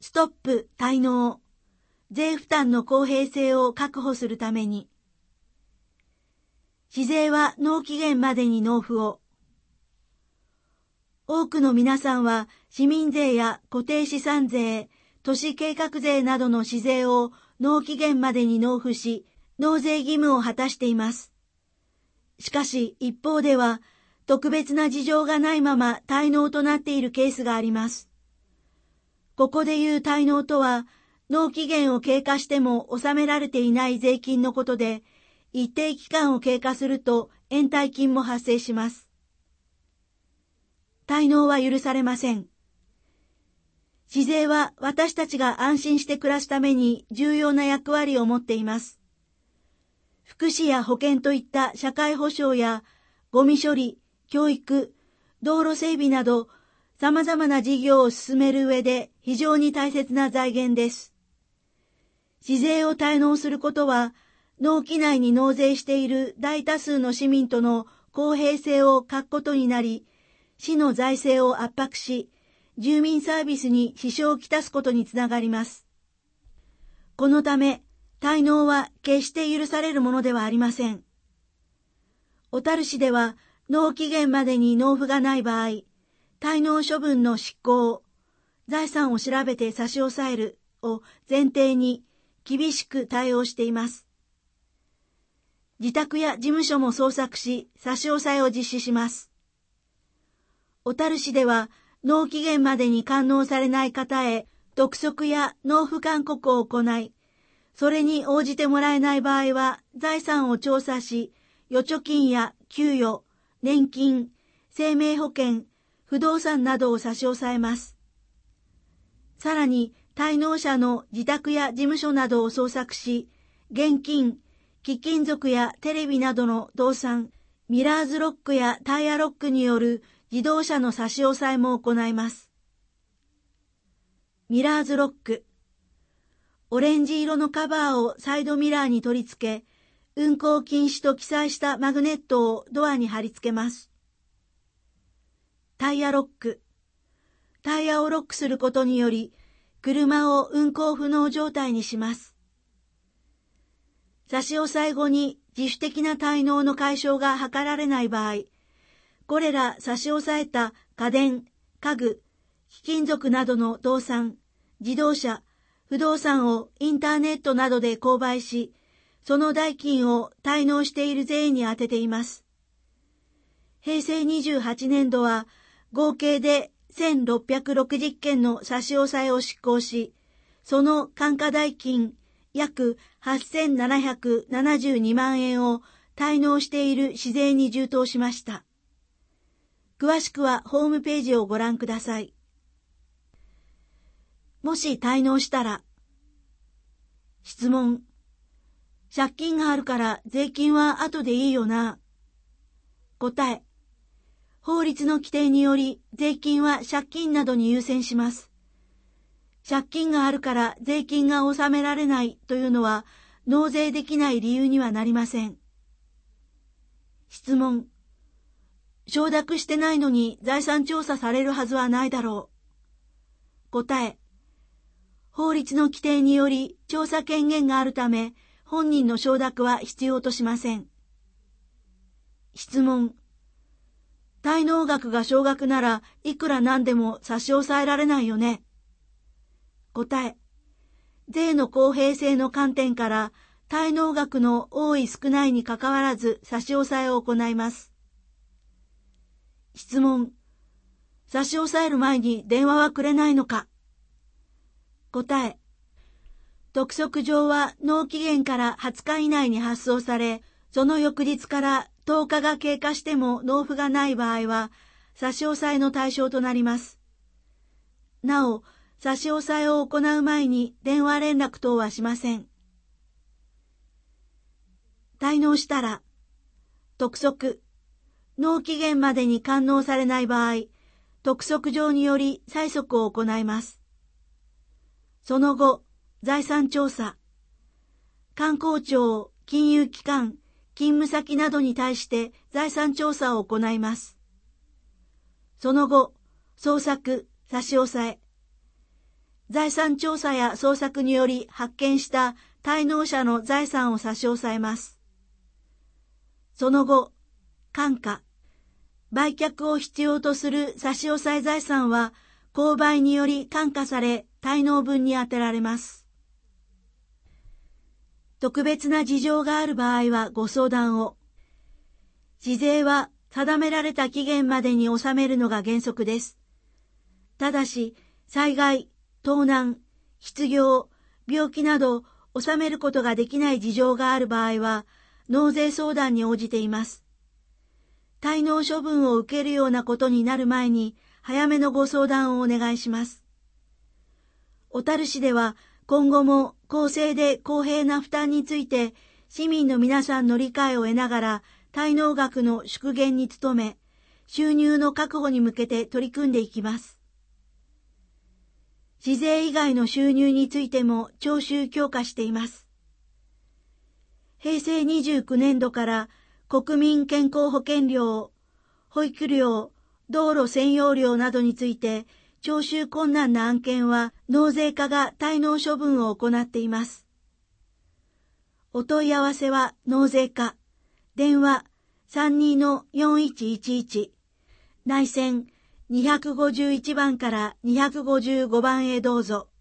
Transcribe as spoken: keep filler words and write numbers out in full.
ストップ滞納、税負担の公平性を確保するために、市税は納期限までに納付を。多くの皆さんは市民税や固定資産税、都市計画税などの市税を納期限までに納付し、納税義務を果たしています。しかし一方では、特別な事情がないまま滞納となっているケースがあります。ここでいう滞納とは、納期限を経過しても納められていない税金のことで、一定期間を経過すると延滞金も発生します。滞納は許されません。市税は私たちが安心して暮らすために重要な役割を持っています。福祉や保健といった社会保障やゴミ処理、教育、道路整備など様々な事業を進める上で非常に大切な財源です。市税を滞納することは、納期内に納税している大多数の市民との公平性を欠くことになり、市の財政を圧迫し、住民サービスに支障をきたすことにつながります。このため、滞納は決して許されるものではありません。小樽市では、納期限までに納付がない場合、滞納処分の執行、財産を調べて差し押さえるを前提に厳しく対応しています。自宅や事務所も捜索し、差し押さえを実施します。小樽市では、納期限までに完納されない方へ、督促や納付勧告を行い、それに応じてもらえない場合は、財産を調査し、預貯金や給与、年金、生命保険、不動産などを差し押さえます。さらに、滞納者の自宅や事務所などを捜索し、現金、貴金属やテレビなどの動産、ミラーズロックやタイヤロックによる自動車の差し押さえも行います。ミラーズロック。オレンジ色のカバーをサイドミラーに取り付け、運行禁止と記載したマグネットをドアに貼り付けます。タイヤロック。タイヤをロックすることにより、車を運行不能状態にします。差し押さえ後に自主的な滞納の解消が図られない場合、これら差し押さえた家電、家具、貴金属などの動産、自動車、不動産をインターネットなどで購買し、その代金を滞納している税に充てています。へいせいにじゅうはちねんどは合計でせんろっぴゃくろくじゅっけんの差し押さえを執行し、その換価代金約はっせんななひゃくななじゅうにまんえんを滞納している市税に充当しました。詳しくはホームページをご覧ください。もし滞納したら、質問。借金があるから税金は後でいいよな。答え。法律の規定により税金は借金などに優先します。借金があるから税金が納められないというのは納税できない理由にはなりません。質問。承諾してないのに財産調査されるはずはないだろう。答え。法律の規定により調査権限があるため、本人の承諾は必要としません。質問。滞納額が少額ならいくらなんでも差し押さえられないよね。答え。税の公平性の観点から滞納額の多い少ないにかかわらず差し押さえを行います。質問。差し押さえる前に電話はくれないのか。答え。督促状は納期限からはつか以内に発送され、その翌日からとおかが経過しても納付がない場合は、差し押さえの対象となります。なお、差し押さえを行う前に電話連絡等はしません。滞納したら、督促。納期限までに完納されない場合、督促状により催促を行います。その後、財産調査。観光庁、金融機関、勤務先などに対して財産調査を行います。その後、捜索、差し押さえ。 財産調査や捜索により発見した滞納者の財産を差し押さえます。その後、換価、売却を必要とする差し押さえ財産は購買により換価され滞納分に充てられます。特別な事情がある場合はご相談を。自税は定められた期限までに納めるのが原則です。ただし、災害、盗難、失業、病気など納めることができない事情がある場合は、納税相談に応じています。滞納処分を受けるようなことになる前に、早めのご相談をお願いします。小樽市では、今後も公正で公平な負担について、市民の皆さんの理解を得ながら、滞納額の縮減に努め、収入の確保に向けて取り組んでいきます。市税以外の収入についても徴収強化しています。へいせいにじゅうきゅうねんどから国民健康保険料、保育料、道路占用料などについて徴収困難な案件は納税課が滞納処分を行っています。お問い合わせは納税課、電話 さんにのよんいちいちいち、内線にひゃくごじゅういちばんからにひゃくごじゅうごばんへどうぞ。